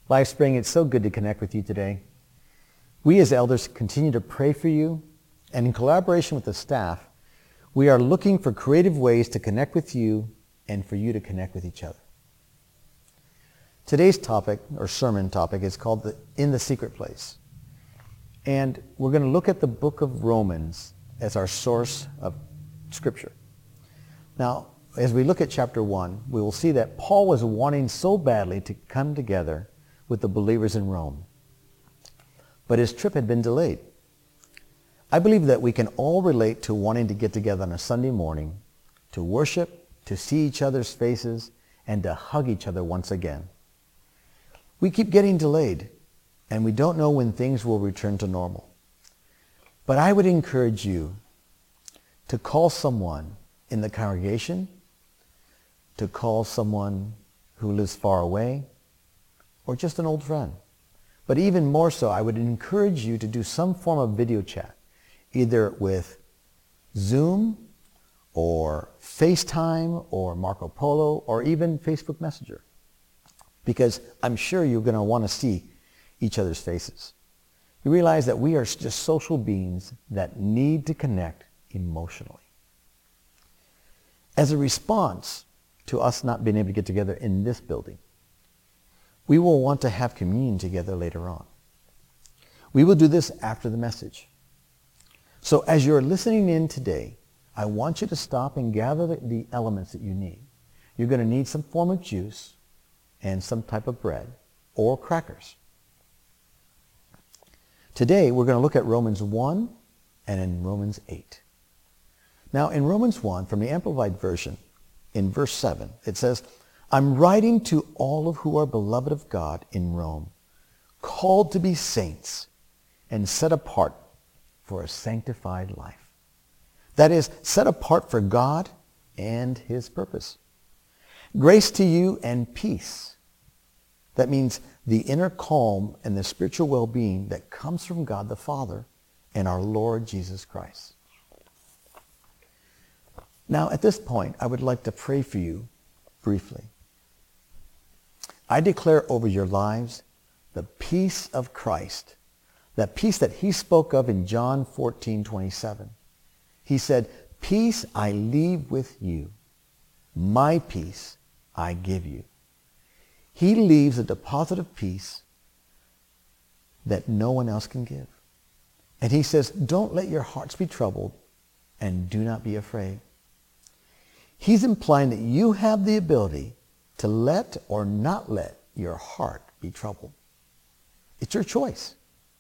LifeSpring, it's so good to connect with you today. We as elders continue to pray for you, and in collaboration with the staff, we are looking for creative ways to connect with you and for you to connect with each other. Today's topic, or sermon topic, is called In the Secret Place. And we're going to look at the book of Romans as our source of Scripture. Now, as we look at chapter 1, we will see that Paul was wanting so badly to come together with the believers in Rome. But his trip had been delayed. I believe that we can all relate to wanting to get together on a Sunday morning, to worship, to see each other's faces, and to hug each other once again. We keep getting delayed, and we don't know when things will return to normal. But I would encourage you to call someone in the congregation, to call someone who lives far away, or just an old friend. But even more so, I would encourage you to do some form of video chat, either with Zoom or FaceTime or Marco Polo or even Facebook Messenger, because I'm sure you're going to want to see each other's faces. You realize that we are just social beings that need to connect emotionally. As a response to us not being able to get together in this building, we will want to have communion together later on. We will do this after the message. So as you're listening in today, I want you to stop and gather the elements that you need. You're going to need some form of juice and some type of bread or crackers. Today, we're going to look at Romans 1 and in Romans 8. Now, in Romans 1, from the Amplified Version, in verse 7, it says, I'm writing to all of who are beloved of God in Rome, called to be saints and set apart for a sanctified life. That is, set apart for God and his purpose. Grace to you and peace. That means the inner calm and the spiritual well-being that comes from God the Father and our Lord Jesus Christ. Now, at this point, I would like to pray for you briefly. I declare over your lives the peace of Christ, that peace that he spoke of in John 14:27. He said, peace I leave with you, my peace I give you. He leaves a deposit of peace that no one else can give. And he says, don't let your hearts be troubled and do not be afraid. He's implying that you have the ability to let or not let your heart be troubled. It's your choice.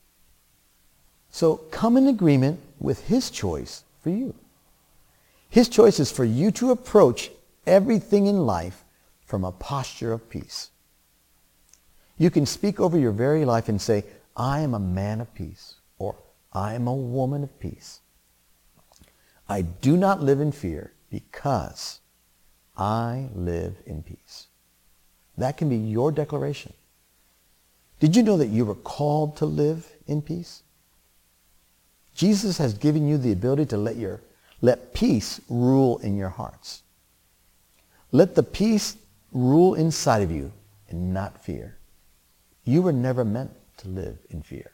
So come in agreement with his choice for you. His choice is for you to approach everything in life from a posture of peace. You can speak over your very life and say, I am a man of peace, or I am a woman of peace. I do not live in fear because I live in peace. That can be your declaration. Did you know that you were called to live in peace? Jesus has given you the ability to let peace rule in your hearts. Let the peace rule inside of you and not fear. You were never meant to live in fear.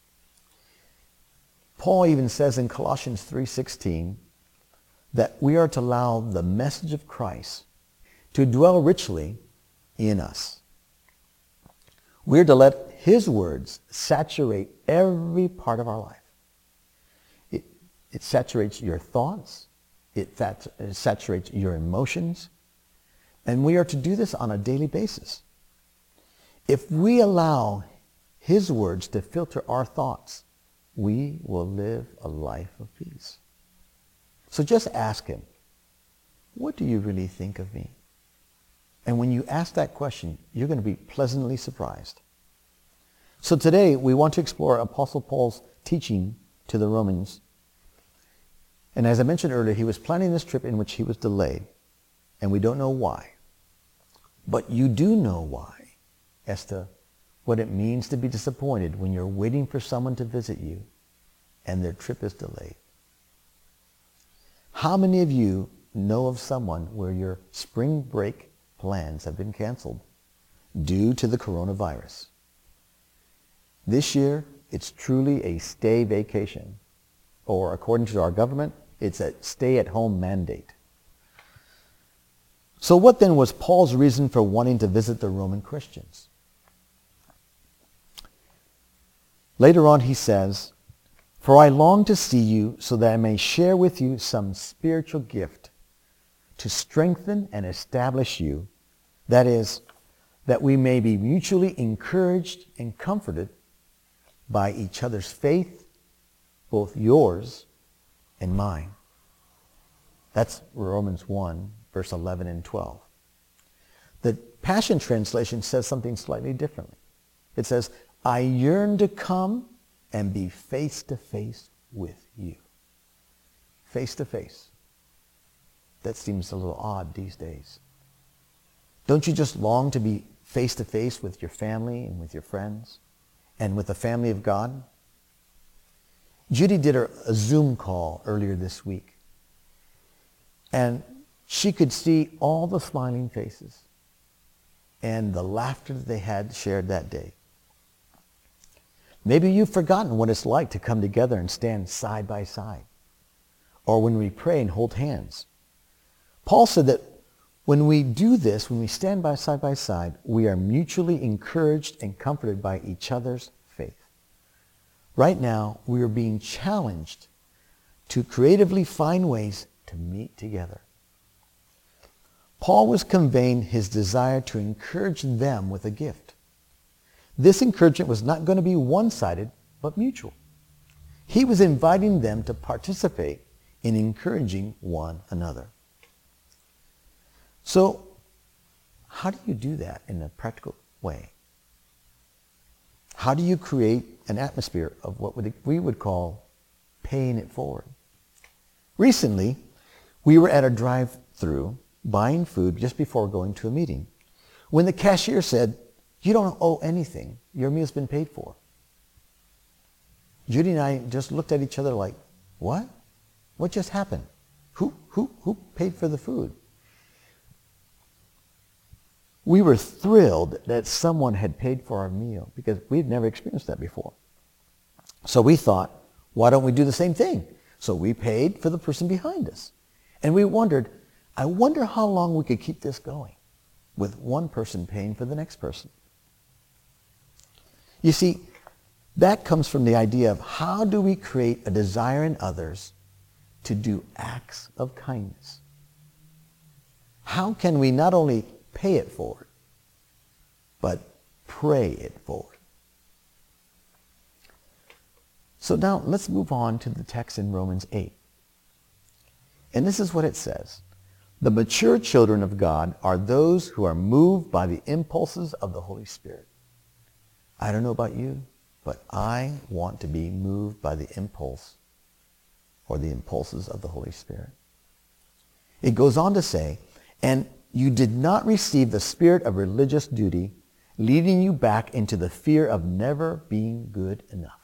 Paul even says in Colossians 3:16 that we are to allow the message of Christ to dwell richly in us. We're to let his words saturate every part of our life. It saturates your thoughts. It saturates your emotions. And we are to do this on a daily basis. If we allow his words to filter our thoughts, we will live a life of peace. So just ask him, what do you really think of me? And when you ask that question, you're going to be pleasantly surprised. So today we want to explore Apostle Paul's teaching to the Romans. And as I mentioned earlier, he was planning this trip in which he was delayed. And we don't know why. But you do know why as to what it means to be disappointed when you're waiting for someone to visit you and their trip is delayed. How many of you know of someone where your spring break plans have been canceled due to the coronavirus? This year, it's truly a stay vacation. Or according to our government, it's a stay-at-home mandate. So what then was Paul's reason for wanting to visit the Roman Christians? Later on he says, "For I long to see you so that I may share with you some spiritual gift to strengthen and establish you, that is, that we may be mutually encouraged and comforted by each other's faith, both yours and mine." That's Romans 1, verse 11 and 12. The Passion Translation says something slightly differently. It says, "I yearn to come and be face to face with you." Face to face. That seems a little odd these days. Don't you just long to be face to face with your family and with your friends and with the family of God? Judy did a Zoom call earlier this week, and she could see all the smiling faces and the laughter that they had shared that day. Maybe you've forgotten what it's like to come together and stand side by side, or when we pray and hold hands. Paul said that when we do this, when we stand side by side, we are mutually encouraged and comforted by each other's faith. Right now, we are being challenged to creatively find ways to meet together. Paul was conveying his desire to encourage them with a gift. This encouragement was not going to be one-sided, but mutual. He was inviting them to participate in encouraging one another. So, how do you do that in a practical way? How do you create an atmosphere of what we would call paying it forward? Recently, we were at a drive-through buying food just before going to a meeting when the cashier said, "You don't owe anything. Your meal's been paid for." Judy and I just looked at each other like, what? What just happened? Who paid for the food? We were thrilled that someone had paid for our meal because we'd never experienced that before. So we thought, why don't we do the same thing? So we paid for the person behind us. And we wondered, I wonder how long we could keep this going with one person paying for the next person. You see, that comes from the idea of how do we create a desire in others to do acts of kindness? How can we not only pay it forward, but pray it forward? So now let's move on to the text in Romans 8. And this is what it says. The mature children of God are those who are moved by the impulses of the Holy Spirit. I don't know about you, but I want to be moved by the impulse or the impulses of the Holy Spirit. It goes on to say, and you did not receive the spirit of religious duty, leading you back into the fear of never being good enough.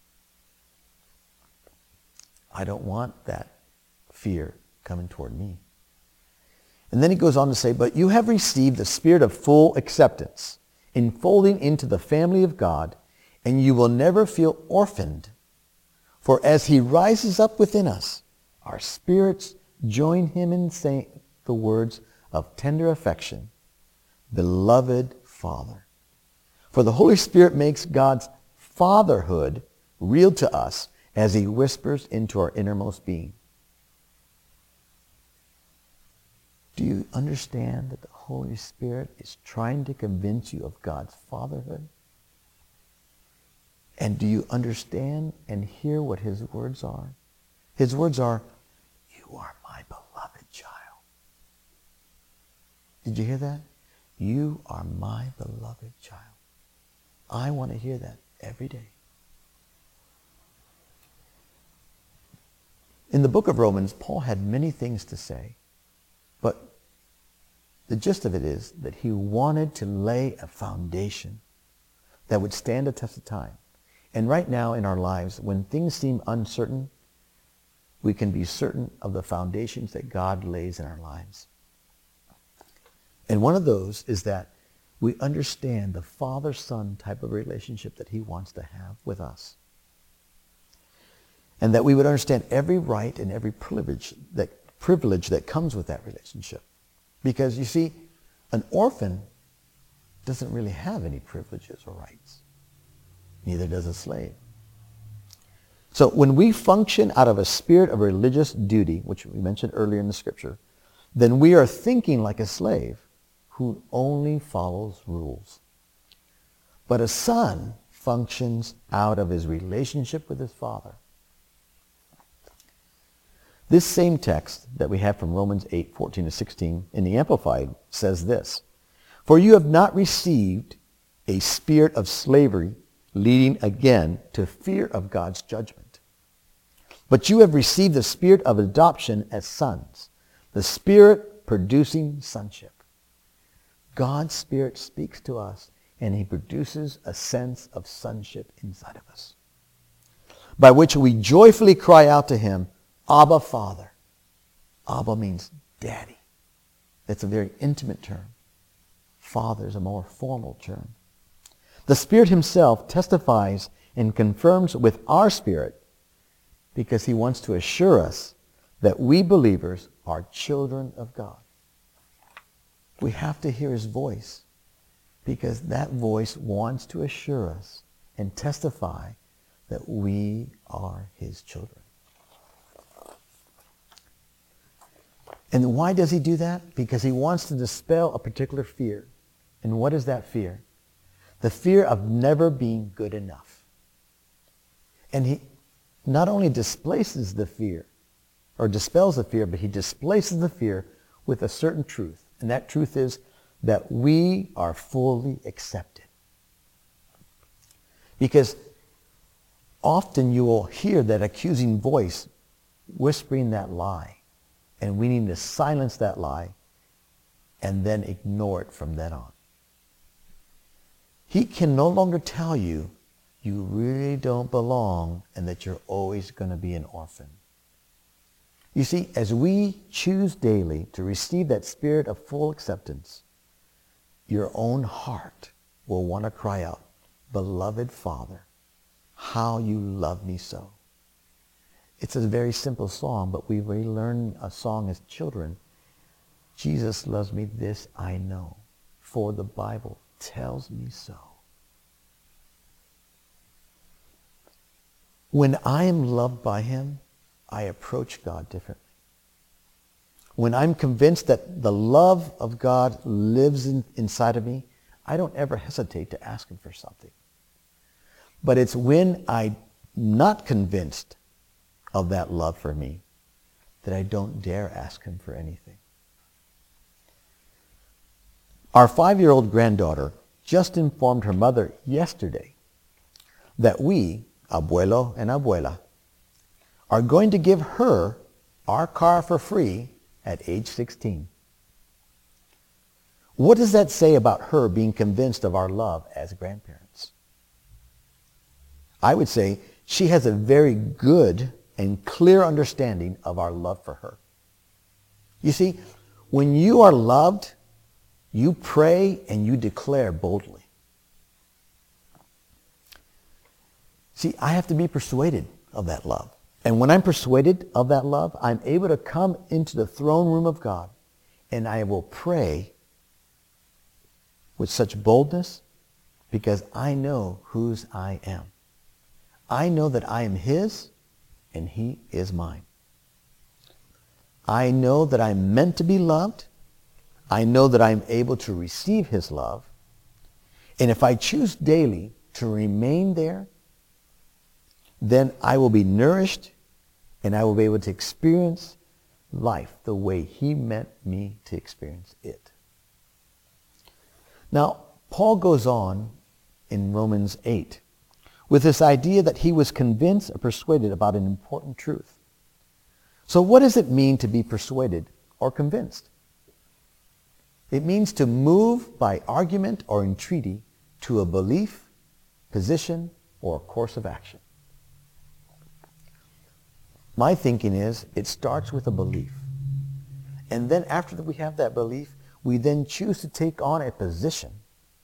I don't want that fear coming toward me. And then he goes on to say, but you have received the spirit of full acceptance, enfolding into the family of God, and you will never feel orphaned. For as he rises up within us, our spirits join him in saying the words of tender affection, Beloved Father. For the Holy Spirit makes God's fatherhood real to us as he whispers into our innermost being. Do you understand that the Holy Spirit is trying to convince you of God's fatherhood? And do you understand and hear what his words are? His words are, you are my beloved child. Did you hear that? You are my beloved child. I want to hear that every day. In the book of Romans, Paul had many things to say, but the gist of it is that he wanted to lay a foundation that would stand the test of time. And right now in our lives, when things seem uncertain, we can be certain of the foundations that God lays in our lives. And one of those is that we understand the father-son type of relationship that he wants to have with us. And that we would understand every right and every privilege that comes with that relationship. Because you see, an orphan doesn't really have any privileges or rights. Neither does a slave. So when we function out of a spirit of religious duty, which we mentioned earlier in the scripture, then we are thinking like a slave who only follows rules. But a son functions out of his relationship with his father. This same text that we have from Romans 8:14-16 in the Amplified says this, "For you have not received a spirit of slavery leading again to fear of God's judgment, but you have received the spirit of adoption as sons, the spirit producing sonship." God's Spirit speaks to us, and he produces a sense of sonship inside of us, by which we joyfully cry out to him, "Abba, Father." Abba means daddy. That's a very intimate term. Father is a more formal term. The Spirit himself testifies and confirms with our spirit because he wants to assure us that we believers are children of God. We have to hear his voice because that voice wants to assure us and testify that we are his children. And why does he do that? Because he wants to dispel a particular fear. And what is that fear? The fear of never being good enough. And he not only displaces the fear, or dispels the fear, but he displaces the fear with a certain truth. And that truth is that we are fully accepted. Because often you will hear that accusing voice whispering that lie. And we need to silence that lie and then ignore it from then on. He can no longer tell you you really don't belong and that you're always going to be an orphan. You see, as we choose daily to receive that spirit of full acceptance, your own heart will want to cry out, "Beloved Father, how you love me so." It's a very simple song, but we learn a song as children. Jesus loves me, this I know, for the Bible tells me so. When I am loved by him, I approach God differently. When I'm convinced that the love of God lives inside of me, I don't ever hesitate to ask him for something. But it's when I'm not convinced of that love for me that I don't dare ask him for anything. Our 5-year-old granddaughter just informed her mother yesterday that we, abuelo and abuela, are going to give her our car for free at age 16. What does that say about her being convinced of our love as grandparents? I would say she has a very good and clear understanding of our love for her. You see, when you are loved, you pray and you declare boldly. See, I have to be persuaded of that love. And when I'm persuaded of that love, I'm able to come into the throne room of God and I will pray with such boldness because I know whose I am. I know that I am his and he is mine. I know that I'm meant to be loved. I know that I'm able to receive his love. And if I choose daily to remain there, then I will be nourished and I will be able to experience life the way he meant me to experience it. Now, Paul goes on in Romans 8 with this idea that he was convinced or persuaded about an important truth. So what does it mean to be persuaded or convinced? It means to move by argument or entreaty to a belief, position, or course of action. My thinking is it starts with a belief. And then after we have that belief, we then choose to take on a position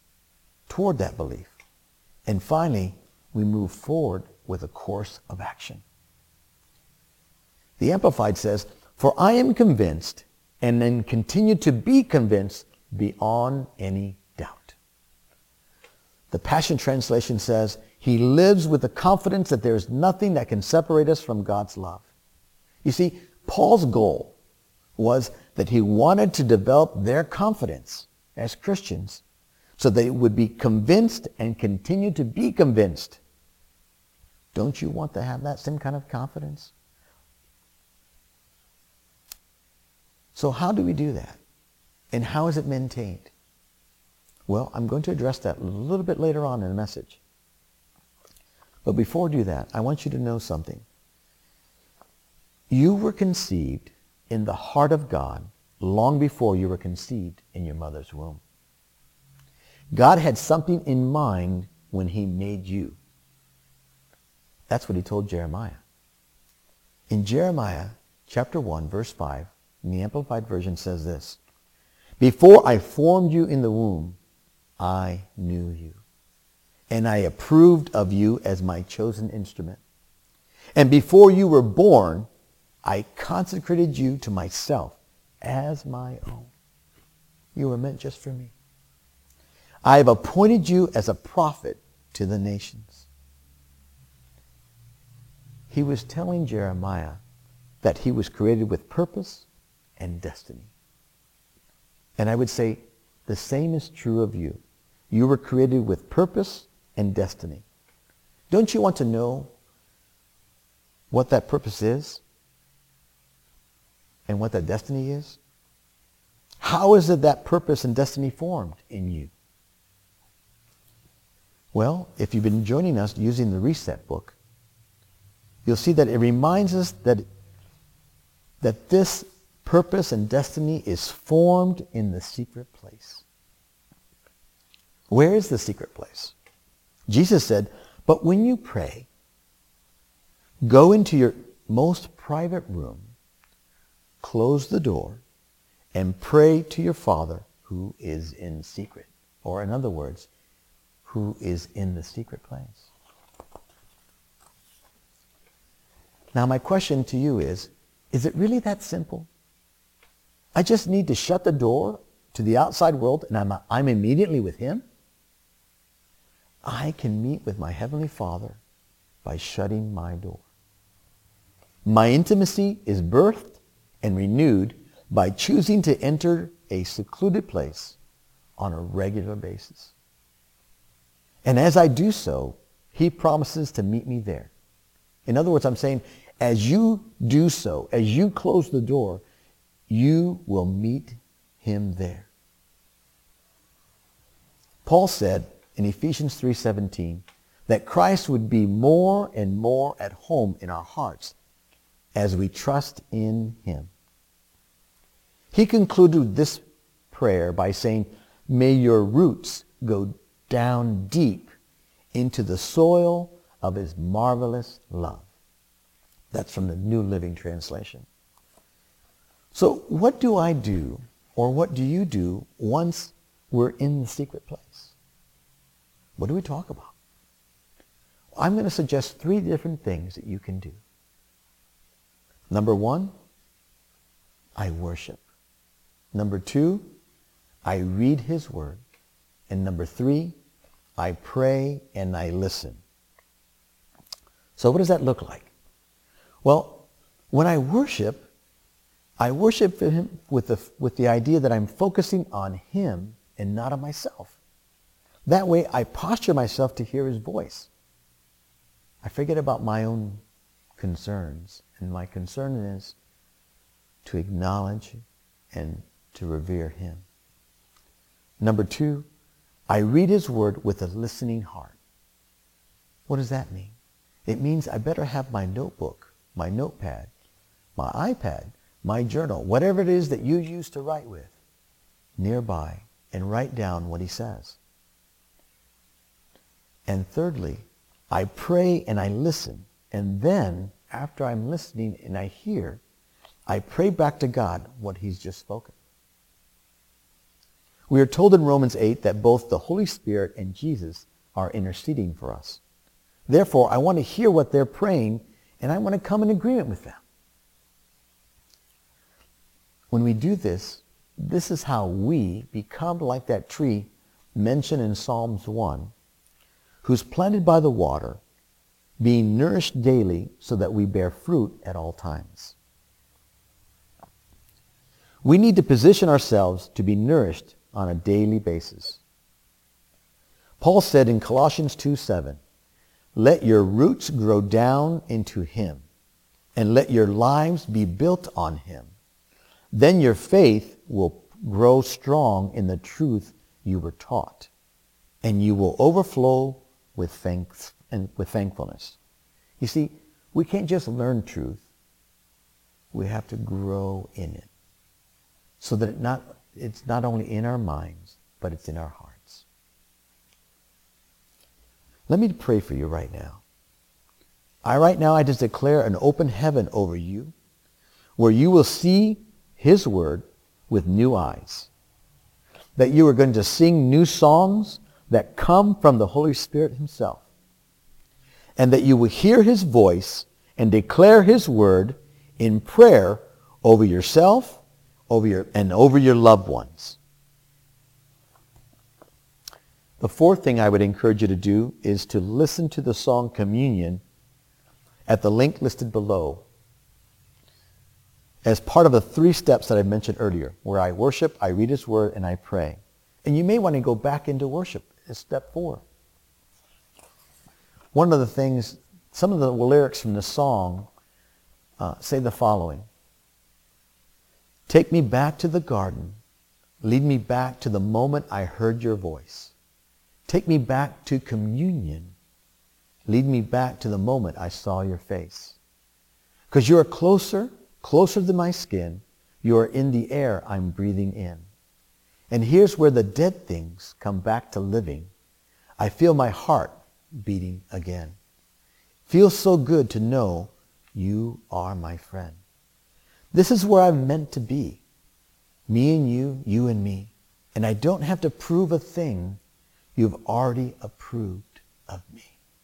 toward that belief. And finally, we move forward with a course of action. The Amplified says, "For I am convinced, and then continue to be convinced beyond any doubt." The Passion Translation says, "He lives with the confidence that there is nothing that can separate us from God's love." You see, Paul's goal was that he wanted to develop their confidence as Christians so they would be convinced and continue to be convinced. Don't you want to have that same kind of confidence? So how do we do that? And how is it maintained? Well, I'm going to address that a little bit later on in the message. But before I do that, I want you to know something. You were conceived in the heart of God long before you were conceived in your mother's womb. God had something in mind when he made you. That's what he told Jeremiah. In Jeremiah chapter 1, verse 5, in the Amplified Version says this, "Before I formed you in the womb, I knew you, and I approved of you as my chosen instrument. And before you were born, I consecrated you to myself as my own." You were meant just for me. "I have appointed you as a prophet to the nations." He was telling Jeremiah that he was created with purpose and destiny. And I would say the same is true of you. You were created with purpose and destiny. Don't you want to know what that purpose is and what that destiny is? How is it that purpose and destiny formed in you? Well, if you've been joining us using the Reset book, you'll see that it reminds us that this purpose and destiny is formed in the secret place. Where is the secret place? Jesus said, "But when you pray, go into your most private room, close the door, and pray to your Father who is in secret." Or in other words, who is in the secret place. Now my question to you is it really that simple? I just need to shut the door to the outside world and I'm immediately with him? I can meet with my Heavenly Father by shutting my door. My intimacy is birthed and renewed by choosing to enter a secluded place on a regular basis. And as I do so, he promises to meet me there. In other words, I'm saying, as you do so, as you close the door, you will meet him there. Paul said in Ephesians 3:17 that Christ would be more and more at home in our hearts as we trust in him. He concluded this prayer by saying, "May your roots go down deep into the soil of his marvelous love." That's from the New Living Translation. So what do I do, or what do you do once we're in the secret place? What do we talk about? I'm going to suggest 3 different things that you can do. Number 1, I worship. Number 2, I read his word. And number 3, I pray and I listen. So what does that look like? Well, when I worship him with the idea that I'm focusing on him and not on myself. That way I posture myself to hear his voice. I forget about my own concerns, and my concern is to acknowledge and to revere him. Number 2, I read his word with a listening heart. What does that mean? It means I better have my notebook, my notepad, my iPad, my journal, whatever it is that you use to write with, nearby, and write down what he says. And thirdly, I pray and I listen. And then, after I'm listening and I hear, I pray back to God what he's just spoken. We are told in Romans 8 that both the Holy Spirit and Jesus are interceding for us. Therefore, I want to hear what they're praying, and I want to come in agreement with them. When we do this, this is how we become like that tree mentioned in Psalms 1, who's planted by the water, being nourished daily so that we bear fruit at all times. We need to position ourselves to be nourished on a daily basis. Paul said in Colossians 2:7, "Let your roots grow down into him, and let your lives be built on him. Then your faith will grow strong in the truth you were taught, and you will overflow with thankfulness." You see, we can't just learn truth. We have to grow in it so that it's not only in our minds, but it's in our hearts. Let me pray for you right now. I just declare an open heaven over you, where you will see his word with new eyes. That you are going to sing new songs that come from the Holy Spirit himself. And that you will hear his voice and declare his word in prayer over yourself, over your loved ones. The fourth thing I would encourage you to do is to listen to the song Communion at the link listed below as part of the 3 steps that I mentioned earlier, where I worship, I read his word, and I pray. And you may want to go back into worship as step 4. One of the things, some of the lyrics from the song say the following: "Take me back to the garden. Lead me back to the moment I heard your voice. Take me back to communion. Lead me back to the moment I saw your face. Because you are closer than my skin. You are in the air I'm breathing in. And here's where the dead things come back to living. I feel my heart beating again. Feels so good to know you are my friend. This is where I'm meant to be. Me and you and me. And I don't have to prove a thing. You've already approved of me."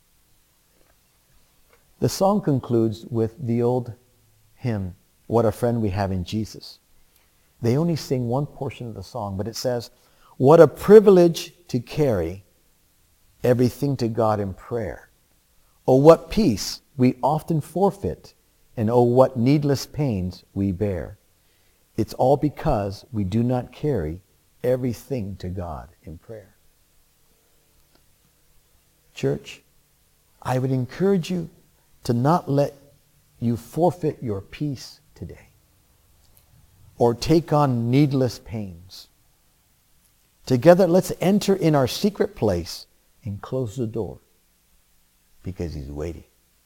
The song concludes with the old hymn, "What a Friend We Have in Jesus." They only sing one portion of the song, but it says, "What a privilege to carry everything to God in prayer. Oh, what peace we often forfeit, and oh, what needless pains we bear. It's all because we do not carry everything to God in prayer." Church, I would encourage you to not let you forfeit your peace today or take on needless pains. Together, let's enter in our secret place and close the door because he's waiting.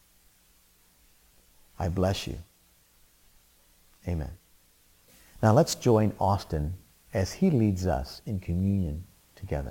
I bless you. Amen. Now let's join Austin as he leads us in communion together.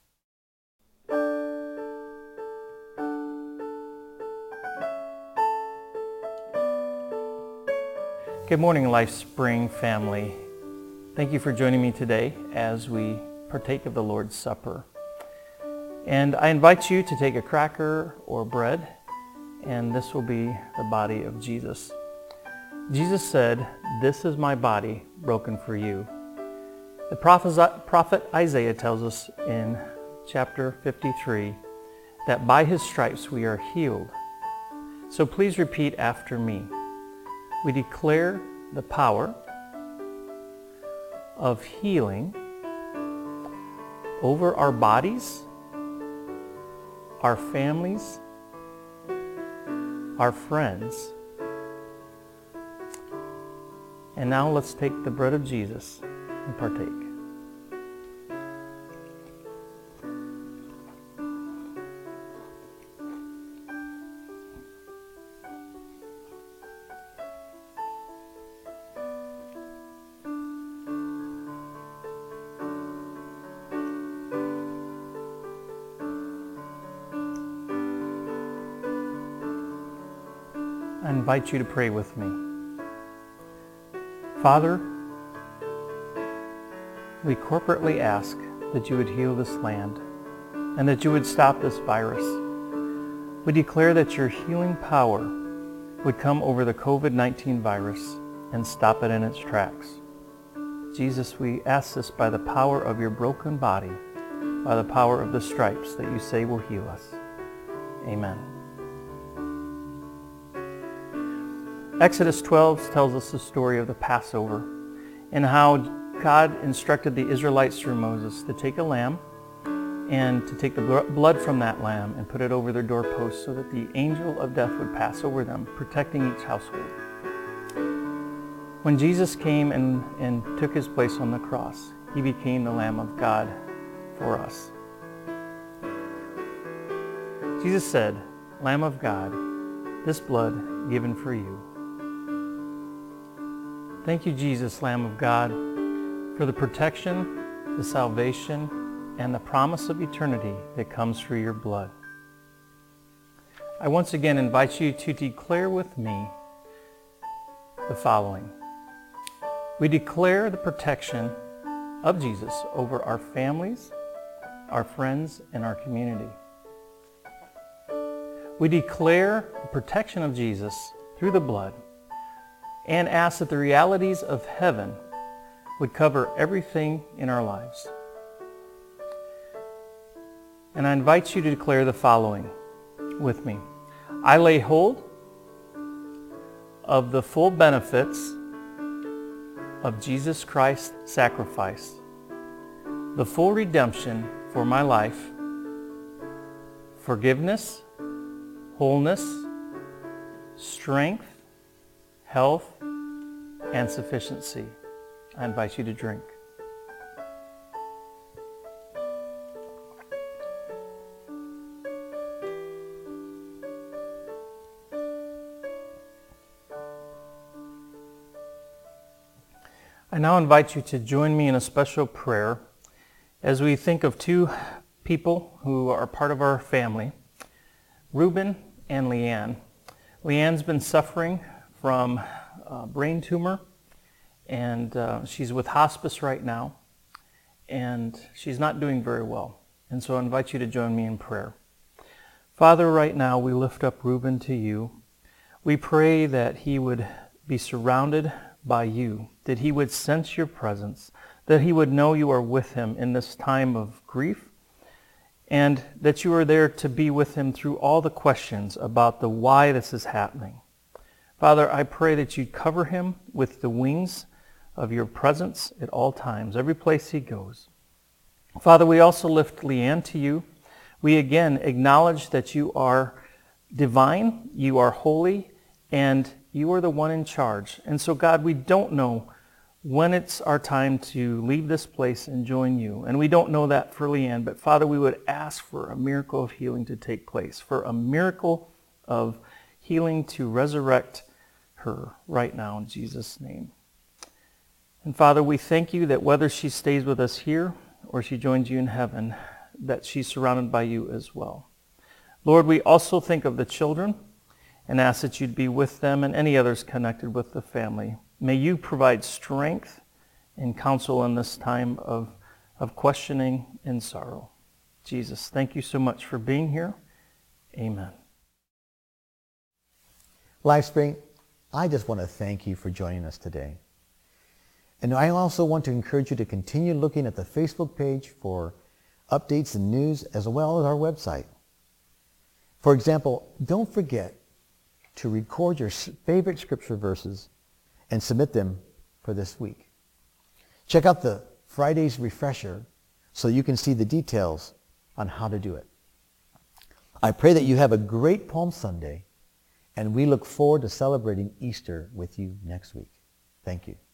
Good morning, LifeSpring family. Thank you for joining me today as we partake of the Lord's Supper. And I invite you to take a cracker or bread, and this will be the body of Jesus. Jesus said, "This is my body broken for you." The prophet Isaiah tells us in chapter 53 that by his stripes we are healed. So please repeat after me. We declare the power of healing over our bodies, our families, our friends. And now let's take the bread of Jesus and partake. I invite you to pray with me. Father, we corporately ask that you would heal this land and that you would stop this virus. We declare that your healing power would come over the COVID-19 virus and stop it in its tracks. Jesus, we ask this by the power of your broken body, by the power of the stripes that you say will heal us. Amen. Exodus 12 tells us the story of the Passover and how God instructed the Israelites through Moses to take a lamb and to take the blood from that lamb and put it over their doorposts so that the angel of death would pass over them, protecting each household. When Jesus came and took his place on the cross, he became the Lamb of God for us. Jesus said, "Lamb of God, this blood given for you." Thank you, Jesus, Lamb of God, for the protection, the salvation, and the promise of eternity that comes through your blood. I once again invite you to declare with me the following. We declare the protection of Jesus over our families, our friends, and our community. We declare the protection of Jesus through the blood and ask that the realities of heaven would cover everything in our lives. And I invite you to declare the following with me. I lay hold of the full benefits of Jesus Christ's sacrifice, the full redemption for my life, forgiveness, wholeness, strength, health, and sufficiency. I invite you to drink. I now invite you to join me in a special prayer as we think of two people who are part of our family, Reuben and Leanne. Leanne's been suffering from a brain tumor, and she's with hospice right now, and she's not doing very well. And so I invite you to join me in prayer. Father, right now we lift up Reuben to you. We pray that he would be surrounded by you, that he would sense your presence, that he would know you are with him in this time of grief, and that you are there to be with him through all the questions about the why this is happening. Father, I pray that you'd cover him with the wings of your presence at all times, every place he goes. Father, we also lift Leanne to you. We again acknowledge that you are divine, you are holy, and you are the one in charge. And so, God, we don't know when it's our time to leave this place and join you. And we don't know that for Leanne. But, Father, we would ask for a miracle of healing to take place, for a miracle of healing to resurrect her right now in Jesus' name. And, Father, we thank you that whether she stays with us here or she joins you in heaven, that she's surrounded by you as well. Lord, we also think of the children and ask that you'd be with them and any others connected with the family. May you provide strength and counsel in this time of questioning and sorrow. Jesus, thank you so much for being here. Amen. LifeSpring, I just want to thank you for joining us today. And I also want to encourage you to continue looking at the Facebook page for updates and news, as well as our website. For example, don't forget to record your favorite scripture verses and submit them for this week. Check out the Friday's refresher so you can see the details on how to do it. I pray that you have a great Palm Sunday, and we look forward to celebrating Easter with you next week. Thank you.